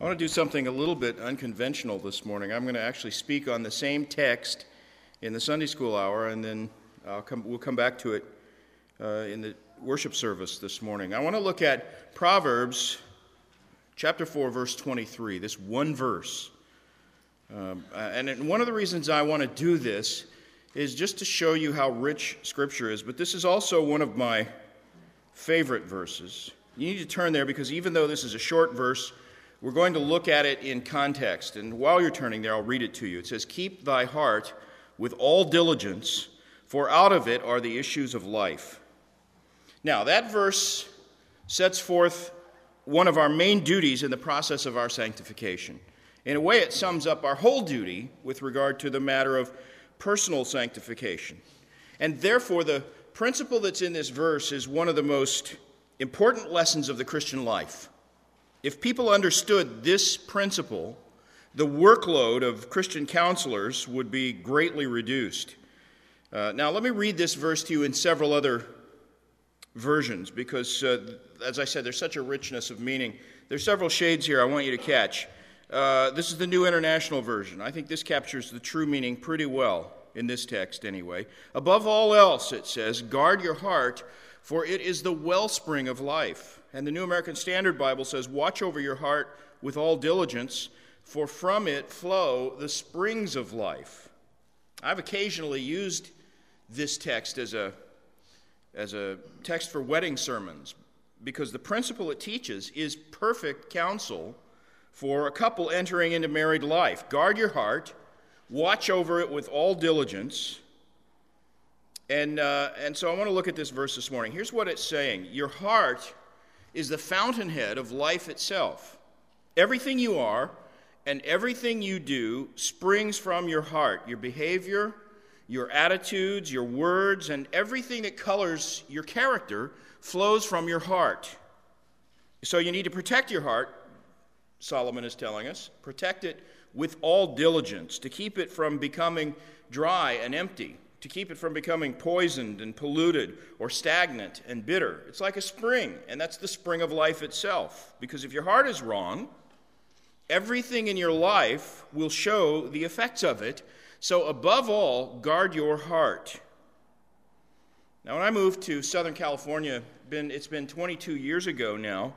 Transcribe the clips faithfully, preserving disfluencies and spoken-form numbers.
I want to do something a little bit unconventional this morning. I'm going to actually speak on the same text in the Sunday school hour, and then I'll come, we'll come back to it uh, in the worship service this morning. I want to look at Proverbs chapter four, verse twenty-three, this one verse. Um, and one of the reasons I want to do this is just to show you how rich Scripture is, but this is also one of my favorite verses. You need to turn there because even though this is a short verse, we're going to look at it in context. And while you're turning there, I'll read it to you. It says, "Keep thy heart with all diligence, for out of it are the issues of life." Now, that verse sets forth one of our main duties in the process of our sanctification. In a way, it sums up our whole duty with regard to the matter of personal sanctification. And therefore, the principle that's in this verse is one of the most important lessons of the Christian life. If people understood this principle, the workload of Christian counselors would be greatly reduced. Uh, now, let me read this verse to you in several other versions because, uh, as I said, there's such a richness of meaning. There's several shades here I want you to catch. Uh, this is the New International Version. I think this captures the true meaning pretty well in this text anyway. "Above all else," it says, "guard your heart, for it is the wellspring of life." And the New American Standard Bible says, "Watch over your heart with all diligence, for from it flow the springs of life." I've occasionally used this text as a, as a text for wedding sermons because the principle it teaches is perfect counsel for a couple entering into married life. Guard your heart, watch over it with all diligence. And, uh, and so I want to look at this verse this morning. Here's what it's saying. Your heart is the fountainhead of life itself. Everything you are and everything you do springs from your heart. Your behavior, your attitudes, your words, and everything that colors your character flows from your heart. So you need to protect your heart, Solomon is telling us. Protect it with all diligence, to keep it from becoming dry and empty, to keep it from becoming poisoned and polluted or stagnant and bitter. It's like a spring, and that's the spring of life itself. Because if your heart is wrong, everything in your life will show the effects of it. So above all, guard your heart. Now, when I moved to Southern California, been, it's been twenty-two years ago now,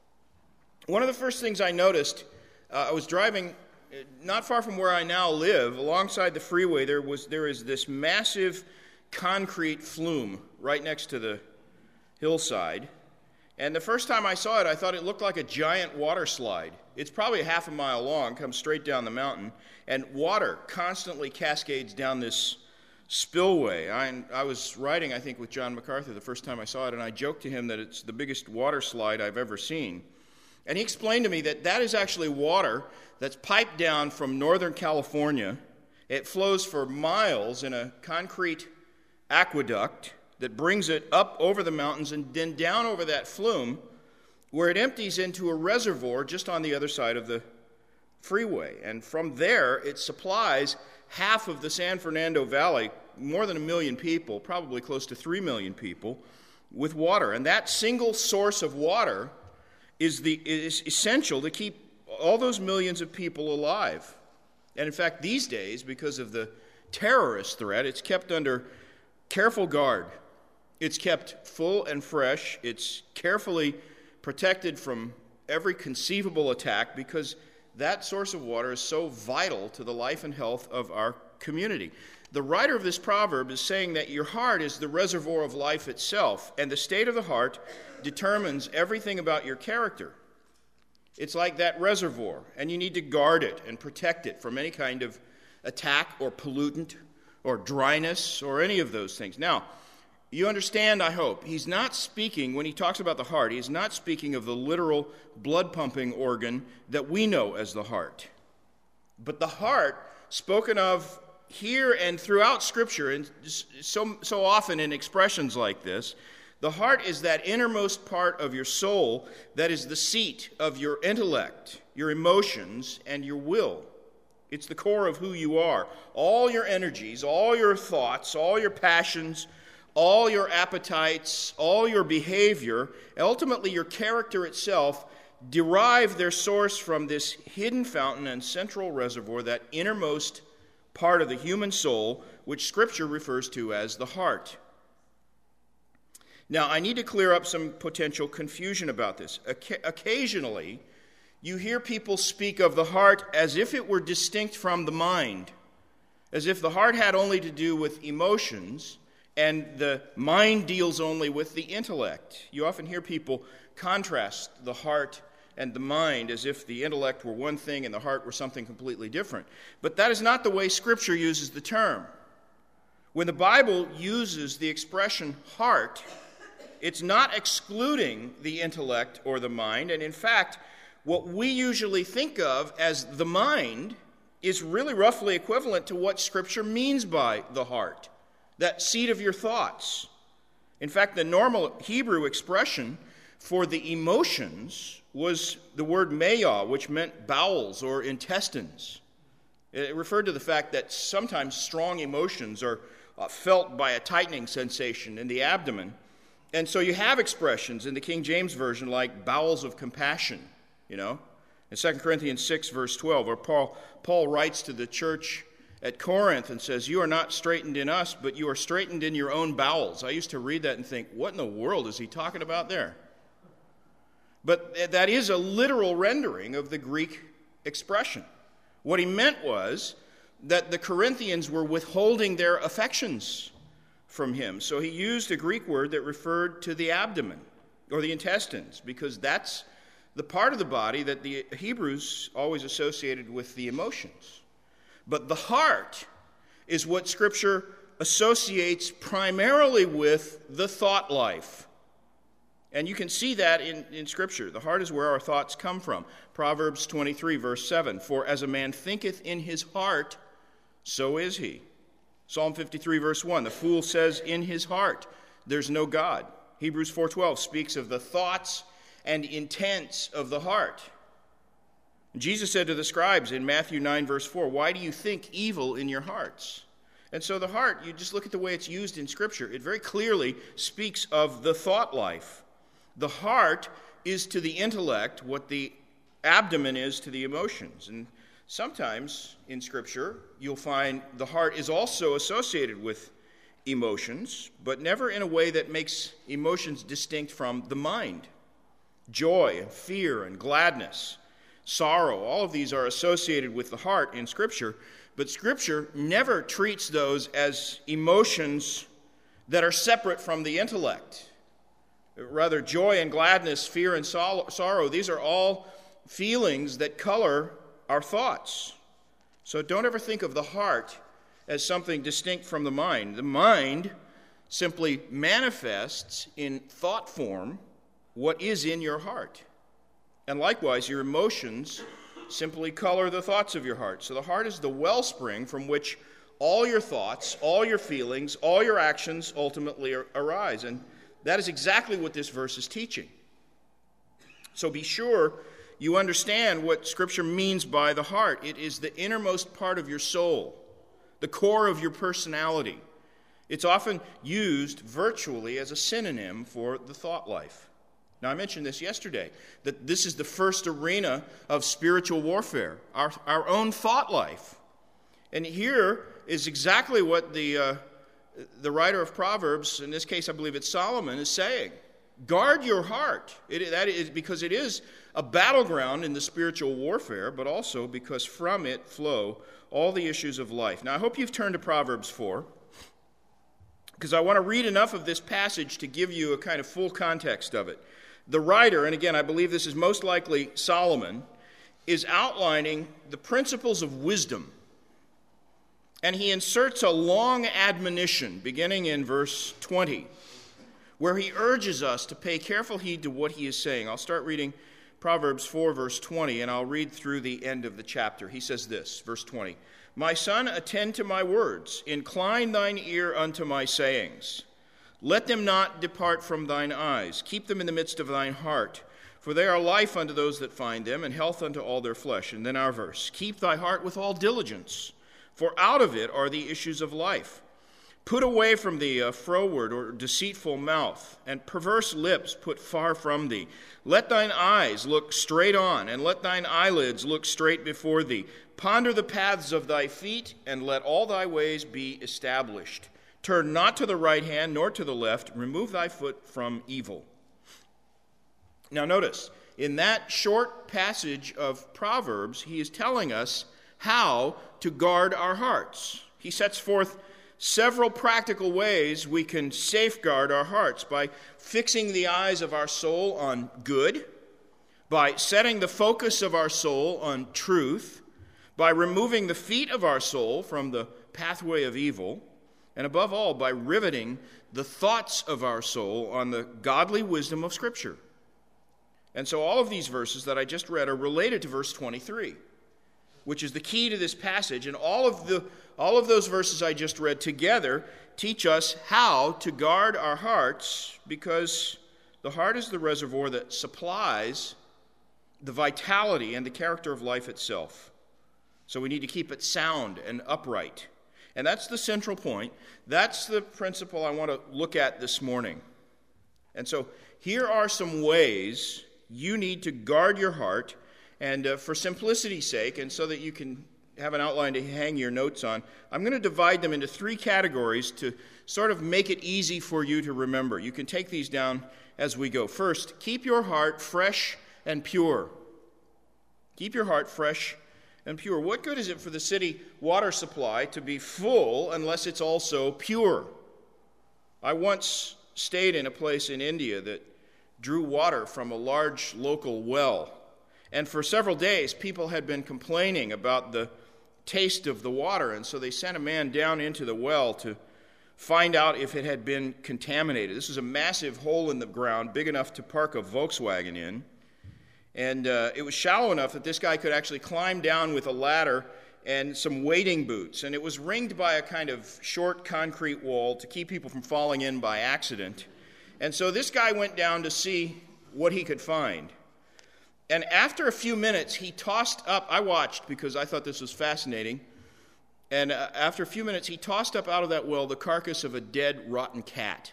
one of the first things I noticed, uh, I was driving not far from where I now live, alongside the freeway, there was there is this massive concrete flume right next to the hillside. And the first time I saw it, I thought it looked like a giant water slide. It's probably a half a mile long, comes straight down the mountain, and water constantly cascades down this spillway. I, I was riding, I think, with John MacArthur the first time I saw it, and I joked to him that it's the biggest water slide I've ever seen. And he explained to me that that is actually water that's piped down from Northern California. It flows for miles in a concrete aqueduct that brings it up over the mountains and then down over that flume where it empties into a reservoir just on the other side of the freeway. And from there, it supplies half of the San Fernando Valley, more than a million people, probably close to three million people, with water. And that single source of water is the is essential to keep all those millions of people alive. And in fact, these days, because of the terrorist threat, it's kept under careful guard. It's kept full and fresh. It's carefully protected from every conceivable attack because that source of water is so vital to the life and health of our community. The writer of this proverb is saying that your heart is the reservoir of life itself, and the state of the heart determines everything about your character. It's like that reservoir, and you need to guard it and protect it from any kind of attack or pollutant or dryness or any of those things. Now, you understand, I hope, he's not speaking, when he talks about the heart, he's not speaking of the literal blood-pumping organ that we know as the heart. But the heart, spoken of here and throughout Scripture, and so, so often in expressions like this, the heart is that innermost part of your soul that is the seat of your intellect, your emotions, and your will. It's the core of who you are. All your energies, all your thoughts, all your passions, all your appetites, all your behavior, ultimately your character itself derive their source from this hidden fountain and central reservoir, that innermost part of the human soul, which Scripture refers to as the heart. Now, I need to clear up some potential confusion about this. Oca- occasionally, you hear people speak of the heart as if it were distinct from the mind, as if the heart had only to do with emotions and the mind deals only with the intellect. You often hear people contrast the heart and the mind as if the intellect were one thing and the heart were something completely different. But that is not the way Scripture uses the term. When the Bible uses the expression heart, it's not excluding the intellect or the mind. And in fact, what we usually think of as the mind is really roughly equivalent to what Scripture means by the heart, that seat of your thoughts. In fact, the normal Hebrew expression for the emotions was the word maya, which meant bowels or intestines. It referred to the fact that sometimes strong emotions are uh, felt by a tightening sensation in the abdomen. And so you have expressions in the King James Version like bowels of compassion, you know. In Second Corinthians six, verse twelve, where Paul, Paul writes to the church at Corinth and says, "You are not straightened in us, but you are straightened in your own bowels." I used to read that and think, what in the world is he talking about there? But that is a literal rendering of the Greek expression. What he meant was that the Corinthians were withholding their affections from him. So he used a Greek word that referred to the abdomen or the intestines, because that's the part of the body that the Hebrews always associated with the emotions. But the heart is what Scripture associates primarily with the thought life. And you can see that in, in Scripture. The heart is where our thoughts come from. Proverbs twenty-three, verse seven, "For as a man thinketh in his heart, so is he." Psalm fifty-three, verse one, "The fool says in his heart, there's no God." Hebrews four twelve speaks of the thoughts and intents of the heart. Jesus said to the scribes in Matthew nine, verse four, "Why do you think evil in your hearts?" And so the heart, you just look at the way it's used in Scripture, it very clearly speaks of the thought life. The heart is to the intellect what the abdomen is to the emotions. And sometimes in Scripture, you'll find the heart is also associated with emotions, but never in a way that makes emotions distinct from the mind. Joy and fear and gladness, sorrow, all of these are associated with the heart in Scripture, but Scripture never treats those as emotions that are separate from the intellect. Rather, joy and gladness, fear and sorrow, these are all feelings that color our thoughts. So don't ever think of the heart as something distinct from the mind. The mind simply manifests in thought form what is in your heart. And likewise, your emotions simply color the thoughts of your heart. So the heart is the wellspring from which all your thoughts, all your feelings, all your actions ultimately arise. And that is exactly what this verse is teaching. So be sure you understand what Scripture means by the heart. It is the innermost part of your soul, the core of your personality. It's often used virtually as a synonym for the thought life. Now, I mentioned this yesterday, that this is the first arena of spiritual warfare, our, our own thought life. And here is exactly what the, uh, the writer of Proverbs, in this case I believe it's Solomon, is saying. Guard your heart, it, that is, because it is a battleground in the spiritual warfare, but also because from it flow all the issues of life. Now, I hope you've turned to Proverbs four, because I want to read enough of this passage to give you a kind of full context of it. The writer, and again, I believe this is most likely Solomon, is outlining the principles of wisdom. And he inserts a long admonition, beginning in verse twenty, where he urges us to pay careful heed to what he is saying. I'll start reading Proverbs four, verse twenty, and I'll read through the end of the chapter. He says this, verse twenty, "My son, attend to my words, incline thine ear unto my sayings. Let them not depart from thine eyes. Keep them in the midst of thine heart, for they are life unto those that find them, and health unto all their flesh." And then our verse, "Keep thy heart with all diligence, for out of it are the issues of life. Put away from thee a froward or deceitful mouth, and perverse lips put far from thee. Let thine eyes look straight on, and let thine eyelids look straight before thee. Ponder the paths of thy feet, and let all thy ways be established. Turn not to the right hand, nor to the left. Remove thy foot from evil. Now notice, in that short passage of Proverbs, he is telling us how to guard our hearts. He sets forth several practical ways we can safeguard our hearts: by fixing the eyes of our soul on good, by setting the focus of our soul on truth, by removing the feet of our soul from the pathway of evil, and above all, by riveting the thoughts of our soul on the godly wisdom of Scripture. And so all of these verses that I just read are related to verse twenty-three, which is the key to this passage. And all of the all of those verses I just read together teach us how to guard our hearts, because the heart is the reservoir that supplies the vitality and the character of life itself. So we need to keep it sound and upright. And that's the central point. That's the principle I want to look at this morning. And so here are some ways you need to guard your heart. And uh, for simplicity's sake, and so that you can have an outline to hang your notes on, I'm going to divide them into three categories to sort of make it easy for you to remember. You can take these down as we go. First, keep your heart fresh and pure. Keep your heart fresh and pure. What good is it for the city water supply to be full unless it's also pure? I once stayed in a place in India that drew water from a large local well. And for several days, people had been complaining about the taste of the water, and so they sent a man down into the well to find out if it had been contaminated. This was a massive hole in the ground, big enough to park a Volkswagen in, and uh, it was shallow enough that this guy could actually climb down with a ladder and some wading boots, and it was ringed by a kind of short concrete wall to keep people from falling in by accident. And so this guy went down to see what he could find. And after a few minutes, he tossed up, I watched because I thought this was fascinating, and uh, after a few minutes, he tossed up out of that well the carcass of a dead, rotten cat.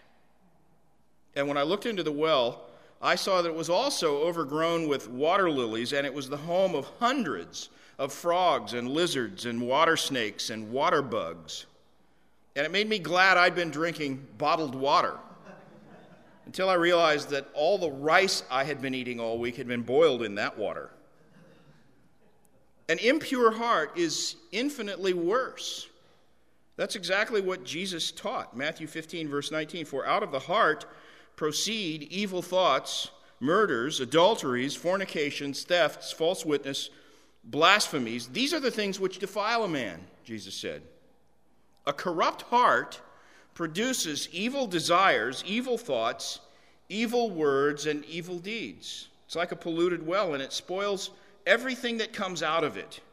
And when I looked into the well, I saw that it was also overgrown with water lilies, and it was the home of hundreds of frogs and lizards and water snakes and water bugs. And it made me glad I'd been drinking bottled water, until I realized that all the rice I had been eating all week had been boiled in that water. An impure heart is infinitely worse. That's exactly what Jesus taught. Matthew fifteen, verse nineteen, for out of the heart proceed evil thoughts, murders, adulteries, fornications, thefts, false witness, blasphemies. These are the things which defile a man, Jesus said. A corrupt heart produces evil desires, evil thoughts, evil words, and evil deeds. It's like a polluted well, and it spoils everything that comes out of it.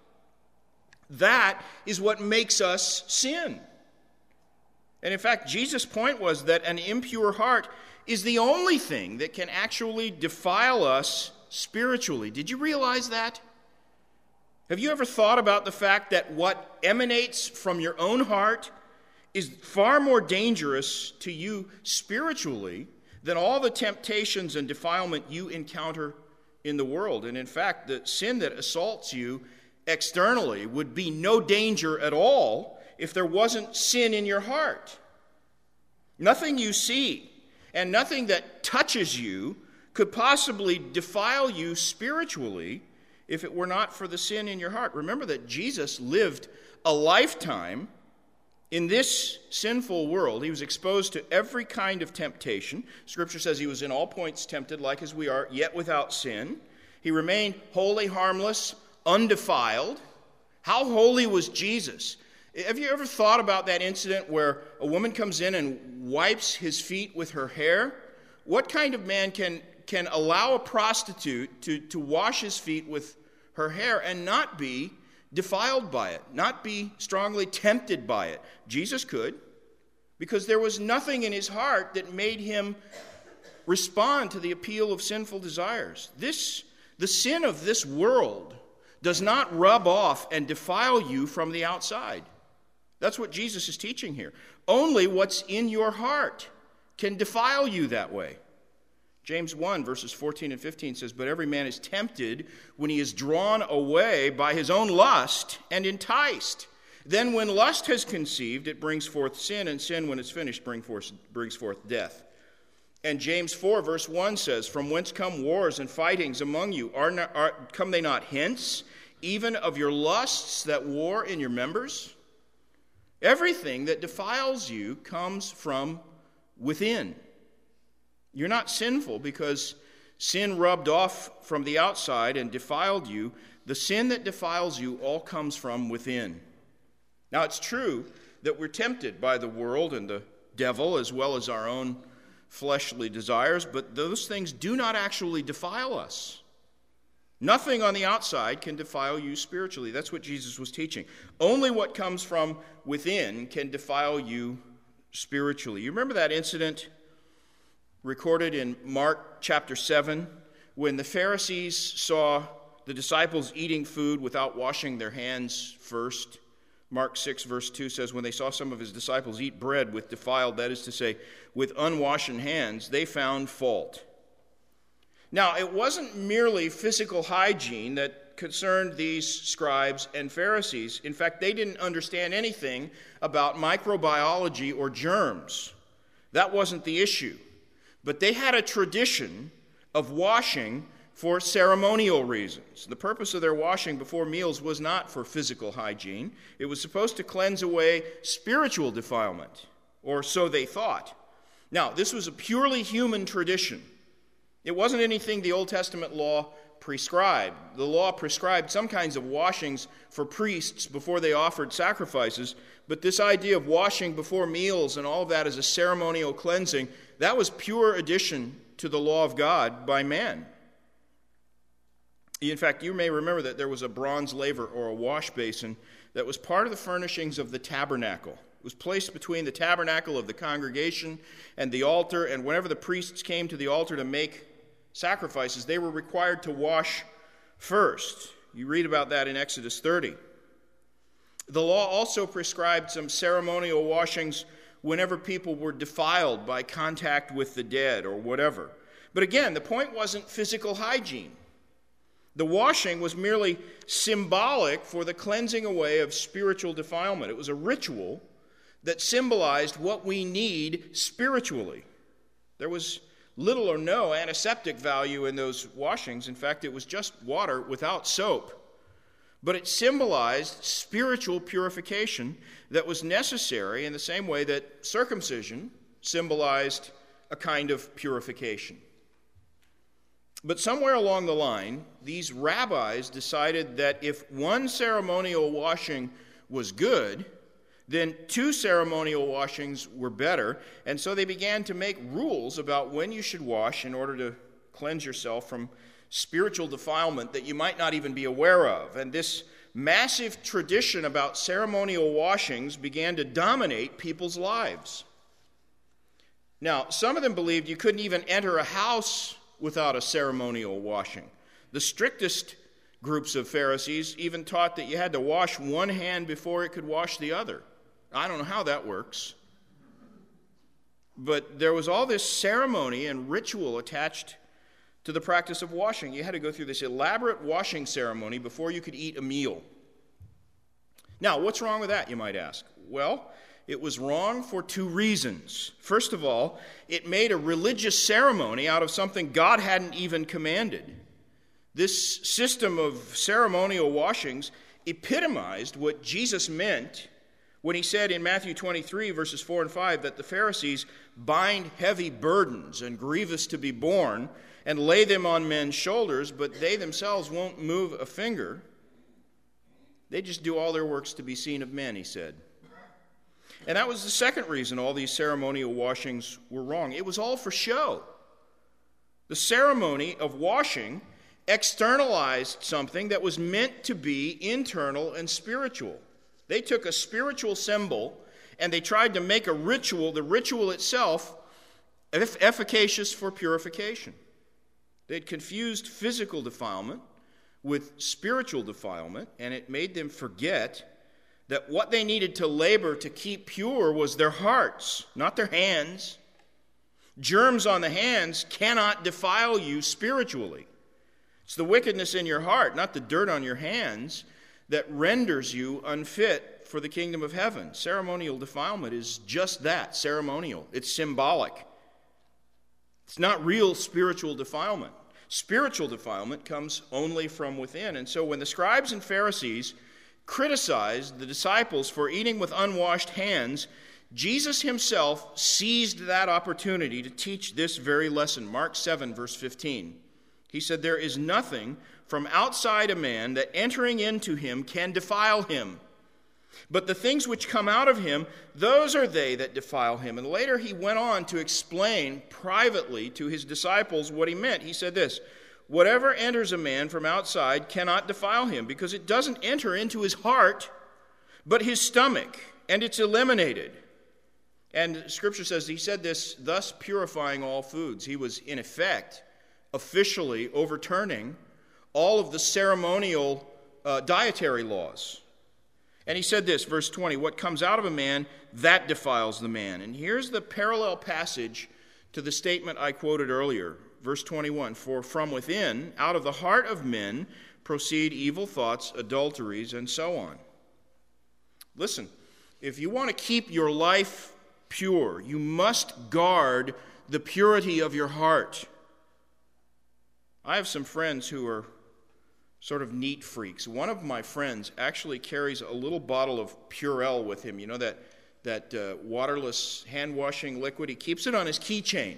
That is what makes us sin. And in fact, Jesus' point was that an impure heart is the only thing that can actually defile us spiritually. Did you realize that? Have you ever thought about the fact that what emanates from your own heart is far more dangerous to you spiritually than all the temptations and defilement you encounter in the world? And in fact, the sin that assaults you externally would be no danger at all if there wasn't sin in your heart. Nothing you see and nothing that touches you could possibly defile you spiritually if it were not for the sin in your heart. Remember that Jesus lived a lifetime in this sinful world. He was exposed to every kind of temptation. Scripture says he was in all points tempted like as we are, yet without sin. He remained holy, harmless, undefiled. How holy was Jesus? Have you ever thought about that incident where a woman comes in and wipes his feet with her hair? What kind of man can, can allow a prostitute to, to wash his feet with her hair and not be defiled by it, not be strongly tempted by it? Jesus could, because there was nothing in his heart that made him respond to the appeal of sinful desires. This, the sin of this world does not rub off and defile you from the outside. That's what Jesus is teaching here. Only what's in your heart can defile you that way. James one, verses fourteen and fifteen says, "But every man is tempted when he is drawn away by his own lust and enticed. Then when lust has conceived, it brings forth sin, and sin, when it's finished, bring forth, brings forth death." And James four, verse one says, "From whence come wars and fightings among you? Are not, are, come they not hence, even of your lusts that war in your members?" Everything that defiles you comes from within. You're not sinful because sin rubbed off from the outside and defiled you. The sin that defiles you all comes from within. Now, it's true that we're tempted by the world and the devil as well as our own fleshly desires, but those things do not actually defile us. Nothing on the outside can defile you spiritually. That's what Jesus was teaching. Only what comes from within can defile you spiritually. You remember that incident recorded in Mark chapter seven when the Pharisees saw the disciples eating food without washing their hands first? Mark six, verse two says, "When they saw some of his disciples eat bread with defiled, that is to say, with unwashed hands, they found fault." Now, it wasn't merely physical hygiene that concerned these scribes and Pharisees. In fact, they didn't understand anything about microbiology or germs. That wasn't the issue. But they had a tradition of washing for ceremonial reasons. The purpose of their washing before meals was not for physical hygiene. It was supposed to cleanse away spiritual defilement, or so they thought. Now, this was a purely human tradition. It wasn't anything the Old Testament law prescribed. The law prescribed some kinds of washings for priests before they offered sacrifices, but this idea of washing before meals and all of that as a ceremonial cleansing, that was pure addition to the law of God by man. In fact, you may remember that there was a bronze laver or a wash basin that was part of the furnishings of the tabernacle. It was placed between the tabernacle of the congregation and the altar, and whenever the priests came to the altar to make sacrifices, they were required to wash first. You read about that in Exodus thirty. The law also prescribed some ceremonial washings whenever people were defiled by contact with the dead or whatever. But again, the point wasn't physical hygiene. The washing was merely symbolic for the cleansing away of spiritual defilement. It was a ritual that symbolized what we need spiritually. There was little or no antiseptic value in those washings. In fact, it was just water without soap. But it symbolized spiritual purification that was necessary in the same way that circumcision symbolized a kind of purification. But somewhere along the line, these rabbis decided that if one ceremonial washing was good, then two ceremonial washings were better, and so they began to make rules about when you should wash in order to cleanse yourself from spiritual defilement that you might not even be aware of. And this massive tradition about ceremonial washings began to dominate people's lives. Now, some of them believed you couldn't even enter a house without a ceremonial washing. The strictest groups of Pharisees even taught that you had to wash one hand before it could wash the other. I don't know how that works. But there was all this ceremony and ritual attached to the practice of washing. You had to go through this elaborate washing ceremony before you could eat a meal. Now, what's wrong with that, you might ask? Well, it was wrong for two reasons. First of all, it made a religious ceremony out of something God hadn't even commanded. This system of ceremonial washings epitomized what Jesus meant when he said in Matthew twenty-three, verses four and five, that the Pharisees bind heavy burdens and grievous to be borne and lay them on men's shoulders, but they themselves won't move a finger. They just do all their works to be seen of men, he said. And that was the second reason all these ceremonial washings were wrong. It was all for show. The ceremony of washing externalized something that was meant to be internal and spiritual. They took a spiritual symbol and they tried to make a ritual, the ritual itself, efficacious for purification. They'd confused physical defilement with spiritual defilement, and it made them forget that what they needed to labor to keep pure was their hearts, not their hands. Germs on the hands cannot defile you spiritually. It's the wickedness in your heart, not the dirt on your hands, that renders you unfit for the kingdom of heaven. Ceremonial defilement is just that, ceremonial. It's symbolic. It's not real spiritual defilement. Spiritual defilement comes only from within. And so when the scribes and Pharisees criticized the disciples for eating with unwashed hands, Jesus himself seized that opportunity to teach this very lesson. Mark seven, verse fifteen. He said, "There is nothing from outside a man that entering into him can defile him. But the things which come out of him, those are they that defile him." And later he went on to explain privately to his disciples what he meant. He said this, "Whatever enters a man from outside cannot defile him, because it doesn't enter into his heart, but his stomach, and it's eliminated." And Scripture says he said this, thus purifying all foods. He was, in effect, officially overturning all of the ceremonial uh, dietary laws. And he said this, verse twenty, "What comes out of a man, that defiles the man." And here's the parallel passage to the statement I quoted earlier. Verse twenty-one, "For from within, out of the heart of men, proceed evil thoughts, adulteries, and so on." Listen, if you want to keep your life pure, you must guard the purity of your heart. I have some friends who are sort of neat freaks. One of my friends actually carries a little bottle of Purell with him. You know that, that uh, waterless hand-washing liquid? He keeps it on his keychain.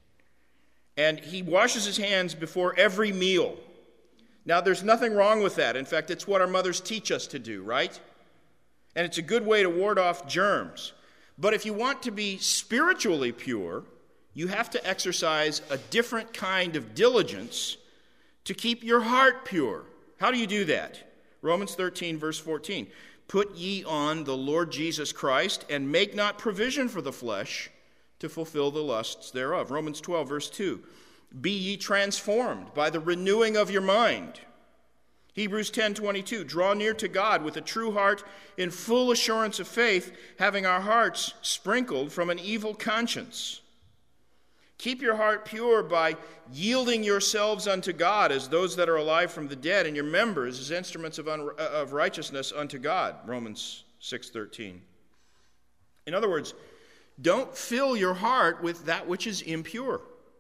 And he washes his hands before every meal. Now, there's nothing wrong with that. In fact, it's what our mothers teach us to do, right? And it's a good way to ward off germs. But if you want to be spiritually pure, you have to exercise a different kind of diligence to keep your heart pure. How do you do that? Romans thirteen, verse fourteen. "Put ye on the Lord Jesus Christ, and make not provision for the flesh to fulfill the lusts thereof." Romans twelve, verse two. "Be ye transformed by the renewing of your mind." Hebrews ten, twenty-two. "Draw near to God with a true heart in full assurance of faith, having our hearts sprinkled from an evil conscience." Keep your heart pure by yielding yourselves unto God as those that are alive from the dead, and your members as instruments of, un- of righteousness unto God. Romans six, thirteen. In other words, don't fill your heart with that which is impure.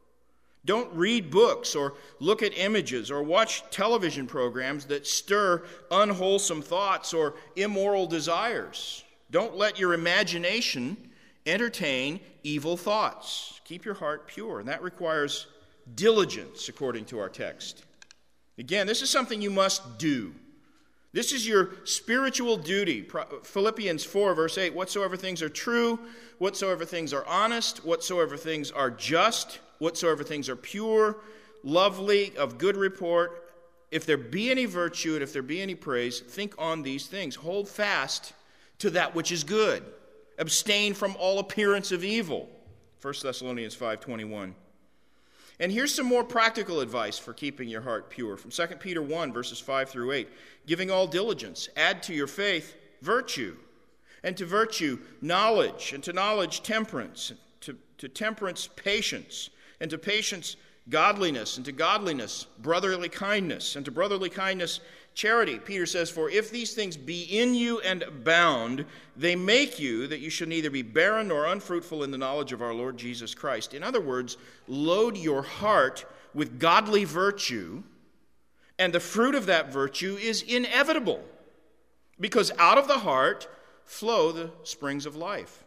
Don't read books or look at images or watch television programs that stir unwholesome thoughts or immoral desires. Don't let your imagination entertain evil thoughts. Keep your heart pure, and that requires diligence, according to our text. Again, this is something you must do. This is your spiritual duty. Philippians four, verse eight, "Whatsoever things are true, whatsoever things are honest, whatsoever things are just, whatsoever things are pure, lovely, of good report, if there be any virtue and if there be any praise, think on these things. Hold fast to that which is good. Abstain from all appearance of evil." First Thessalonians five, twenty-one. And here's some more practical advice for keeping your heart pure. From Second Peter one, verses five through eight. "Giving all diligence, add to your faith virtue, and to virtue knowledge, and to knowledge temperance, and to, to temperance patience, and to patience godliness, and to godliness brotherly kindness, and to brotherly kindness charity." Peter says, "For if these things be in you and abound, they make you that you should neither be barren nor unfruitful in the knowledge of our Lord Jesus Christ." In other words, load your heart with godly virtue, and the fruit of that virtue is inevitable, because out of the heart flow the springs of life.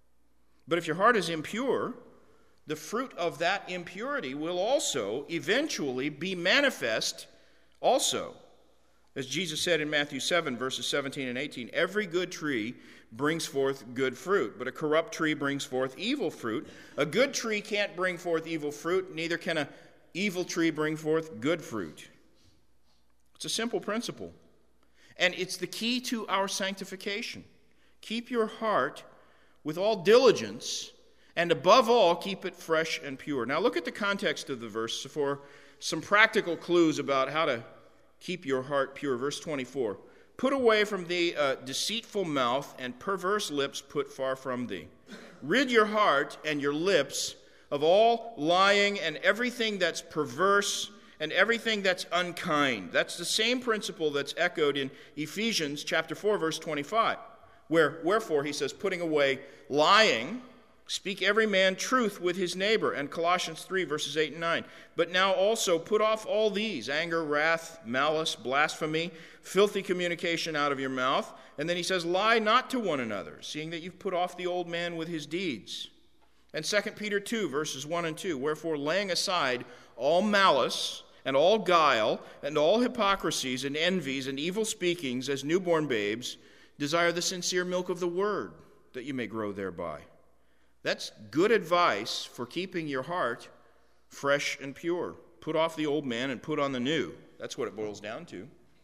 But if your heart is impure, the fruit of that impurity will also eventually be manifest also. As Jesus said in Matthew seven, verses seventeen and eighteen, "Every good tree brings forth good fruit, but a corrupt tree brings forth evil fruit. A good tree can't bring forth evil fruit, neither can an evil tree bring forth good fruit." It's a simple principle, and it's the key to our sanctification. Keep your heart with all diligence, and above all, keep it fresh and pure. Now look at the context of the verse for some practical clues about how to keep your heart pure. Verse twenty-four, Put away from thee a deceitful mouth, and perverse lips put far from thee. Rid your heart and your lips of all lying and everything that's perverse and everything that's unkind. That's the same principle that's echoed in Ephesians chapter four, verse twenty-five, where, wherefore, he says, putting away lying, speak every man truth with his neighbor, and Colossians three, verses eight and nine. But now also put off all these, anger, wrath, malice, blasphemy, filthy communication out of your mouth. And then he says, lie not to one another, seeing that you've put off the old man with his deeds. And Second Peter two, verses one and two, wherefore laying aside all malice and all guile and all hypocrisies and envies and evil speakings as newborn babes, desire the sincere milk of the word, that you may grow thereby. That's good advice for keeping your heart fresh and pure. Put off the old man and put on the new. That's what it boils down to.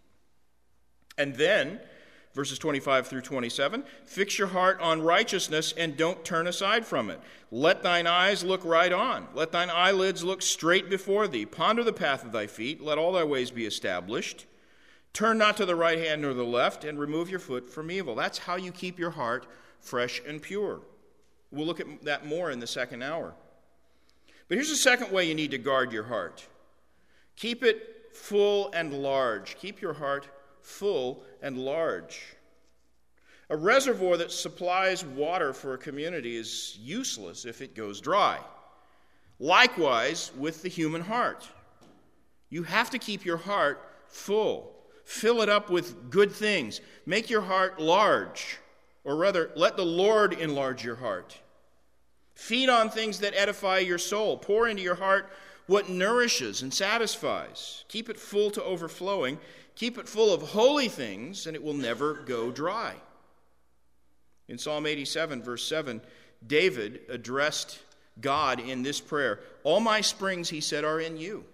And then, verses twenty-five through twenty-seven, fix your heart on righteousness and don't turn aside from it. Let thine eyes look right on. Let thine eyelids look straight before thee. Ponder the path of thy feet. Let all thy ways be established. Turn not to the right hand nor the left, and remove your foot from evil. That's how you keep your heart fresh and pure. We'll look at that more in the second hour. But here's the second way you need to guard your heart. Keep it full and large. Keep your heart full and large. A reservoir that supplies water for a community is useless if it goes dry. Likewise with the human heart. You have to keep your heart full. Fill it up with good things. Make your heart large. Or rather, let the Lord enlarge your heart. Feed on things that edify your soul. Pour into your heart what nourishes and satisfies. Keep it full to overflowing. Keep it full of holy things, and it will never go dry. In Psalm eighty-seven, verse seven, David addressed God in this prayer. All my springs, he said, are in you.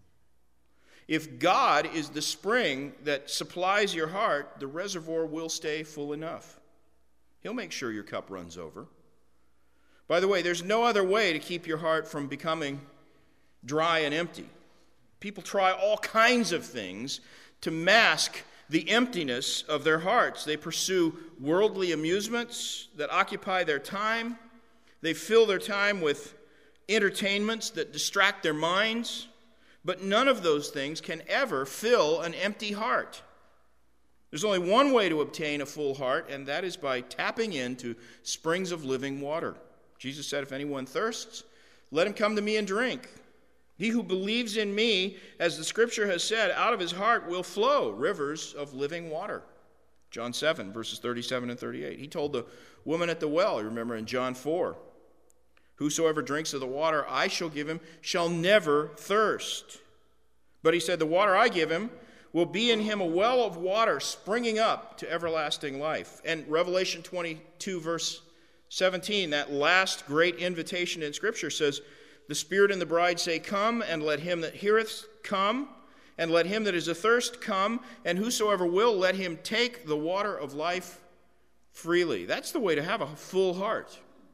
If God is the spring that supplies your heart, the reservoir will stay full enough. He'll make sure your cup runs over. By the way, there's no other way to keep your heart from becoming dry and empty. People try all kinds of things to mask the emptiness of their hearts. They pursue worldly amusements that occupy their time. They fill their time with entertainments that distract their minds. But none of those things can ever fill an empty heart. There's only one way to obtain a full heart, and that is by tapping into springs of living water. Jesus said, if anyone thirsts, let him come to me and drink. He who believes in me, as the scripture has said, out of his heart will flow rivers of living water. John seven, verses thirty-seven and thirty-eight. He told the woman at the well, remember in John four, whosoever drinks of the water I shall give him shall never thirst. But he said, the water I give him will be in him a well of water springing up to everlasting life. And Revelation twenty-two, verse seventeen, that last great invitation in Scripture says, the Spirit and the bride say, come, and let him that heareth come, and let him that is athirst come, and whosoever will, let him take the water of life freely. That's the way to have a full heart.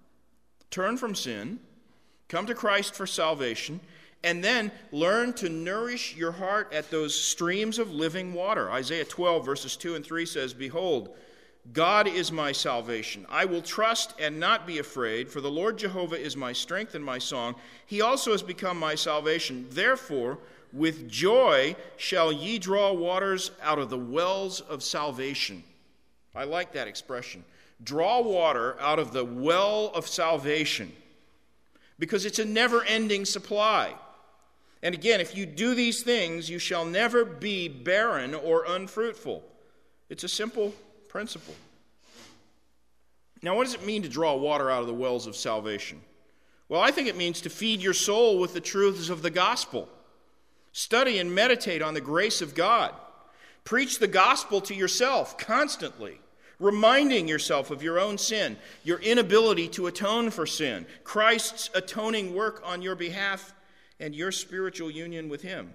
Turn from sin, come to Christ for salvation, and then learn to nourish your heart at those streams of living water. Isaiah twelve, verses two and three says, behold, God is my salvation. I will trust and not be afraid, for the Lord Jehovah is my strength and my song. He also has become my salvation. Therefore, with joy shall ye draw waters out of the wells of salvation. I like that expression. Draw water out of the well of salvation, because it's a never-ending supply. And again, if you do these things, you shall never be barren or unfruitful. It's a simple principle. Now, what does it mean to draw water out of the wells of salvation? Well, I think it means to feed your soul with the truths of the gospel. Study and meditate on the grace of God. Preach the gospel to yourself constantly, reminding yourself of your own sin, your inability to atone for sin, Christ's atoning work on your behalf, and your spiritual union with him.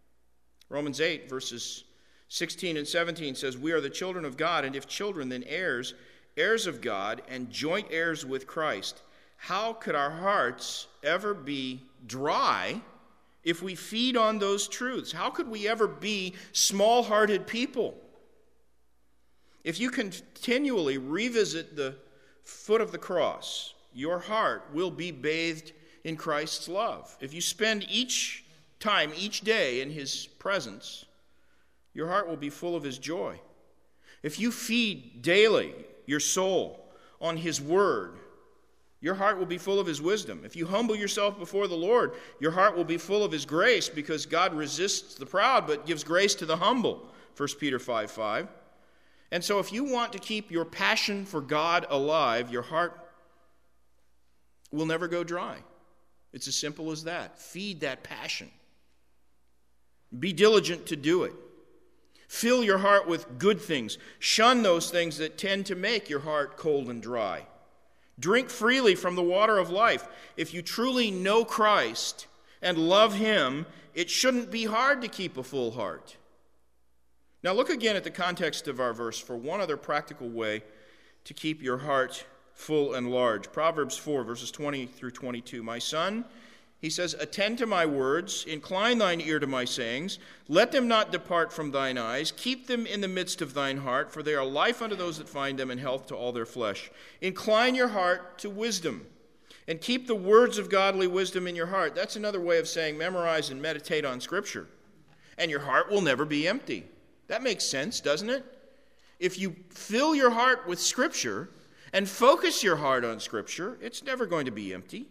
Romans eight, verses sixteen and seventeen says, we are the children of God, and if children, then heirs, heirs of God, and joint heirs with Christ. How could our hearts ever be dry if we feed on those truths? How could we ever be small-hearted people? If you continually revisit the foot of the cross, your heart will be bathed in Christ's love. If you spend each time, each day in his presence, your heart will be full of his joy. If you feed daily your soul on his word, your heart will be full of his wisdom. If you humble yourself before the Lord, your heart will be full of his grace, because God resists the proud but gives grace to the humble, First Peter five five. And so if you want to keep your passion for God alive, your heart will never go dry. It's as simple as that. Feed that passion. Be diligent to do it. Fill your heart with good things. Shun those things that tend to make your heart cold and dry. Drink freely from the water of life. If you truly know Christ and love him, it shouldn't be hard to keep a full heart. Now look again at the context of our verse for one other practical way to keep your heart full and large. Proverbs four, verses twenty through twenty-two. My son, he says, attend to my words, incline thine ear to my sayings, let them not depart from thine eyes, keep them in the midst of thine heart, for they are life unto those that find them, and health to all their flesh. Incline your heart to wisdom, and keep the words of godly wisdom in your heart. That's another way of saying memorize and meditate on Scripture, and your heart will never be empty. That makes sense, doesn't it? If you fill your heart with Scripture and focus your heart on Scripture, it's never going to be empty.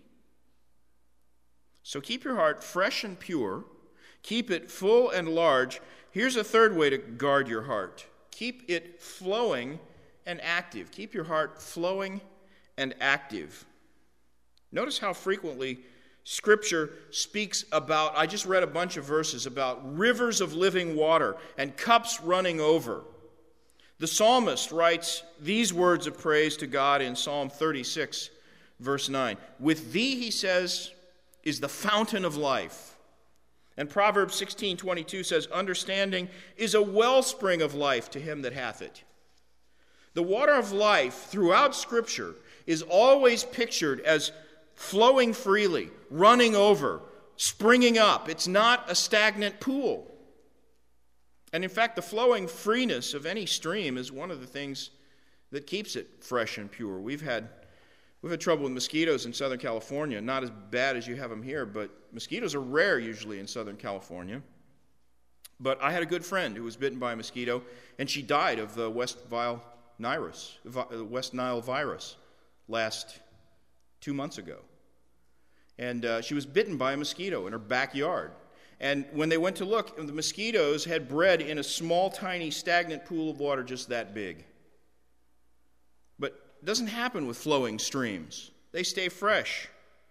So keep your heart fresh and pure. Keep it full and large. Here's a third way to guard your heart. Keep it flowing and active. Keep your heart flowing and active. Notice how frequently Scripture speaks about, I just read a bunch of verses about rivers of living water and cups running over. The psalmist writes these words of praise to God in Psalm thirty-six, verse nine. With thee, he says, is the fountain of life. And Proverbs sixteen twenty-two says, understanding is a wellspring of life to him that hath it. The water of life throughout Scripture is always pictured as flowing freely, running over, springing up. It's not a stagnant pool. And in fact, the flowing freeness of any stream is one of the things that keeps it fresh and pure. We've had we've had trouble with mosquitoes in Southern California. Not as bad as you have them here, but mosquitoes are rare usually in Southern California. But I had a good friend who was bitten by a mosquito, and she died of the West Nile virus, West Nile virus last two months ago. And uh, she was bitten by a mosquito in her backyard. And when they went to look, the mosquitoes had bred in a small, tiny, stagnant pool of water just that big. But it doesn't happen with flowing streams. They stay fresh.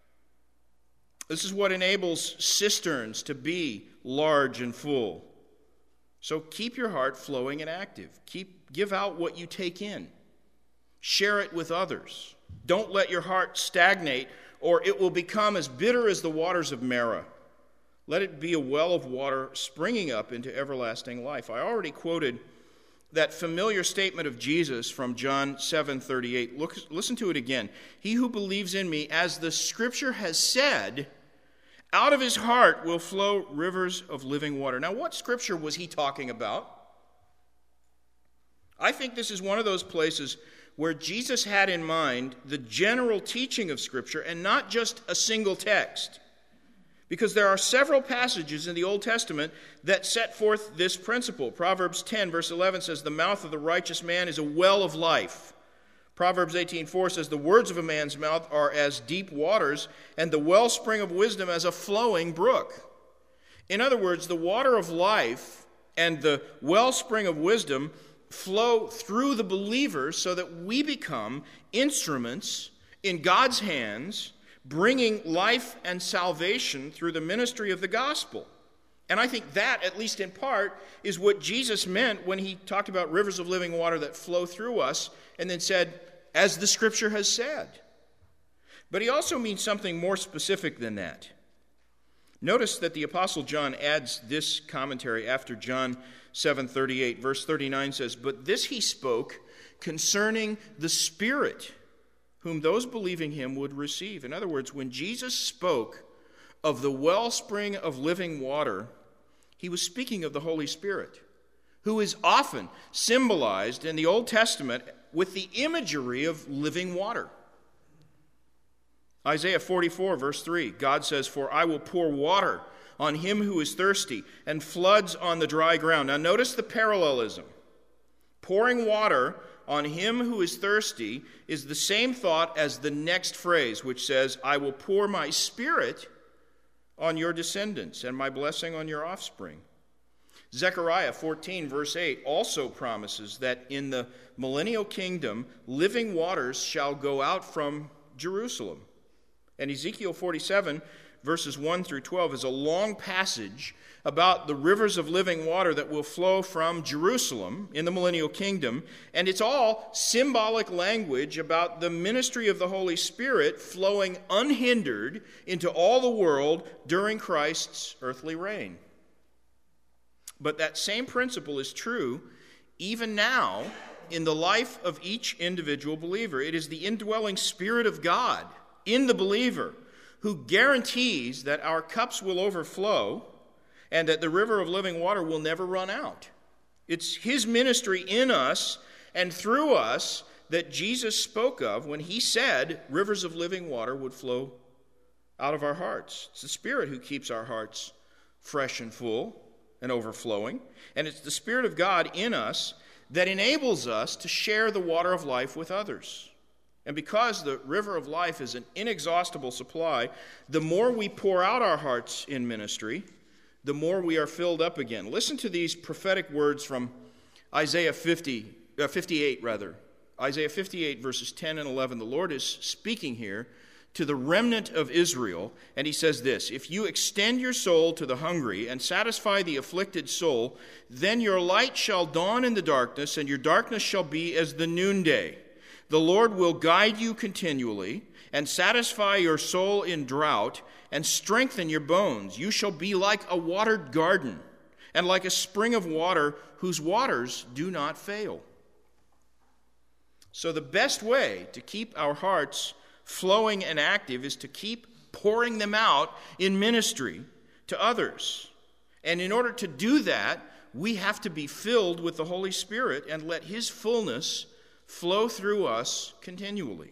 This is what enables cisterns to be large and full. So keep your heart flowing and active. Keep, give out what you take in. Share it with others. Don't let your heart stagnate, or it will become as bitter as the waters of Marah. Let it be a well of water springing up into everlasting life. I already quoted that familiar statement of Jesus from John seven thirty-eight. Look, listen to it again. He who believes in me, as the Scripture has said, out of his heart will flow rivers of living water. Now, what Scripture was he talking about? I think this is one of those places where Jesus had in mind the general teaching of Scripture and not just a single text. Because there are several passages in the Old Testament that set forth this principle. Proverbs ten, verse eleven says, the mouth of the righteous man is a well of life. Proverbs eighteen four says, the words of a man's mouth are as deep waters, and the wellspring of wisdom as a flowing brook. In other words, the water of life and the wellspring of wisdom flow through the believers so that we become instruments in God's hands, bringing life and salvation through the ministry of the gospel. And I think that, at least in part, is what Jesus meant when he talked about rivers of living water that flow through us, and then said, as the Scripture has said. But he also means something more specific than that. Notice that the Apostle John adds this commentary after John seven thirty-eight. Verse thirty-nine says, but this he spoke concerning the Spirit, whom those believing him would receive. In other words, when Jesus spoke of the wellspring of living water, he was speaking of the Holy Spirit, who is often symbolized in the Old Testament with the imagery of living water. Isaiah forty-four, verse three, God says, "For I will pour water on him who is thirsty, and floods on the dry ground." Now notice the parallelism. Pouring water on him who is thirsty is the same thought as the next phrase, which says, "I will pour my Spirit on your descendants and my blessing on your offspring." Zechariah fourteen, verse eight, also promises that in the millennial kingdom, living waters shall go out from Jerusalem. And Ezekiel forty-seven, verses one through twelve, is a long passage about the rivers of living water that will flow from Jerusalem in the millennial kingdom. And it's all symbolic language about the ministry of the Holy Spirit flowing unhindered into all the world during Christ's earthly reign. But that same principle is true even now in the life of each individual believer. It is the indwelling Spirit of God in the believer who guarantees that our cups will overflow and that the river of living water will never run out. It's his ministry in us and through us that Jesus spoke of when he said rivers of living water would flow out of our hearts. It's the Spirit who keeps our hearts fresh and full and overflowing. And it's the Spirit of God in us that enables us to share the water of life with others. And because the river of life is an inexhaustible supply, the more we pour out our hearts in ministry, the more we are filled up again. Listen to these prophetic words from Isaiah fifty, uh, fifty-eight, rather. Isaiah fifty-eight, verses ten and eleven. The Lord is speaking here to the remnant of Israel, and he says this: "If you extend your soul to the hungry and satisfy the afflicted soul, then your light shall dawn in the darkness, and your darkness shall be as the noonday. The Lord will guide you continually and satisfy your soul in drought and strengthen your bones. You shall be like a watered garden and like a spring of water whose waters do not fail." So the best way to keep our hearts flowing and active is to keep pouring them out in ministry to others. And in order to do that, we have to be filled with the Holy Spirit and let his fullness flow through us continually.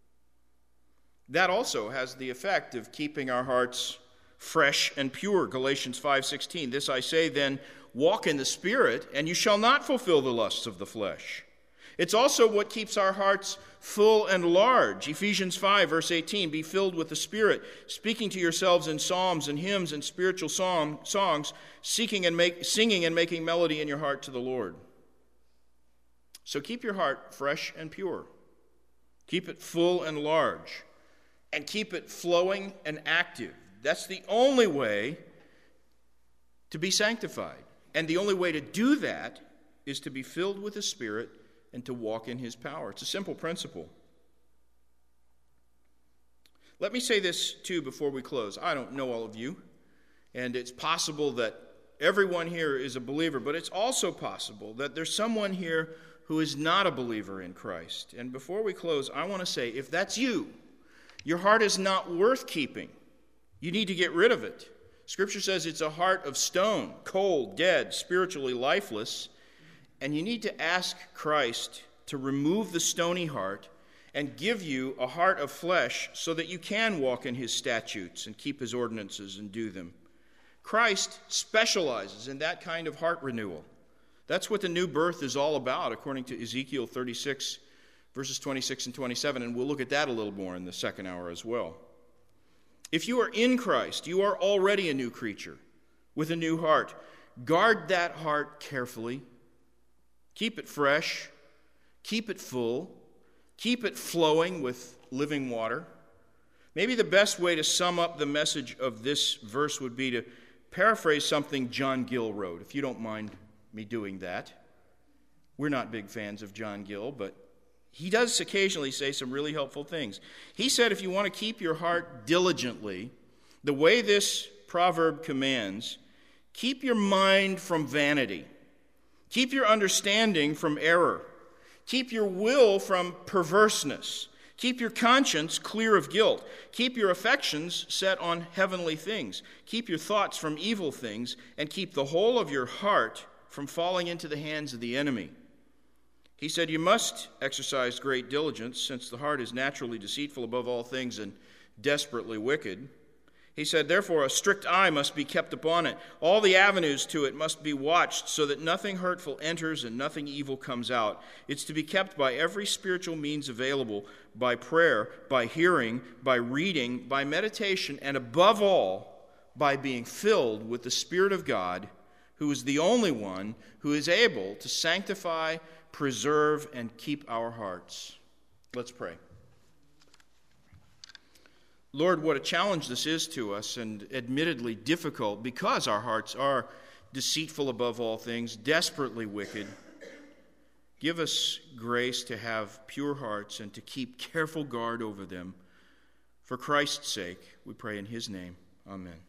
That also has the effect of keeping our hearts fresh and pure. Galatians five sixteen, "This I say then, walk in the Spirit, and you shall not fulfill the lusts of the flesh." It's also what keeps our hearts full and large. Ephesians five, verse eighteen, "Be filled with the Spirit, speaking to yourselves in psalms and hymns and spiritual psalm, songs, seeking and make, singing and making melody in your heart to the Lord." So keep your heart fresh and pure. Keep it full and large. And keep it flowing and active. That's the only way to be sanctified. And the only way to do that is to be filled with the Spirit and to walk in his power. It's a simple principle. Let me say this, too, before we close. I don't know all of you, and it's possible that everyone here is a believer, but it's also possible that there's someone here who is not a believer in Christ. And before we close, I want to say, if that's you, your heart is not worth keeping. You need to get rid of it. Scripture says it's a heart of stone, cold, dead, spiritually lifeless. And you need to ask Christ to remove the stony heart and give you a heart of flesh so that you can walk in his statutes and keep his ordinances and do them. Christ specializes in that kind of heart renewal. That's what the new birth is all about, according to Ezekiel thirty-six, verses twenty-six and twenty-seven, and we'll look at that a little more in the second hour as well. If you are in Christ, you are already a new creature with a new heart. Guard that heart carefully. Keep it fresh. Keep it full. Keep it flowing with living water. Maybe the best way to sum up the message of this verse would be to paraphrase something John Gill wrote, if you don't mind me doing that. We're not big fans of John Gill, but he does occasionally say some really helpful things. He said if you want to keep your heart diligently, the way this proverb commands, keep your mind from vanity. Keep your understanding from error. Keep your will from perverseness. Keep your conscience clear of guilt. Keep your affections set on heavenly things. Keep your thoughts from evil things, and keep the whole of your heart from falling into the hands of the enemy. He said, you must exercise great diligence, since the heart is naturally deceitful above all things and desperately wicked. He said, therefore, a strict eye must be kept upon it. All the avenues to it must be watched, so that nothing hurtful enters and nothing evil comes out. It's to be kept by every spiritual means available, by prayer, by hearing, by reading, by meditation, and above all, by being filled with the Spirit of God, who is the only one who is able to sanctify, preserve, and keep our hearts. Let's pray. Lord, what a challenge this is to us, and admittedly difficult, because our hearts are deceitful above all things, desperately wicked. Give us grace to have pure hearts and to keep careful guard over them. For Christ's sake, we pray in his name. Amen.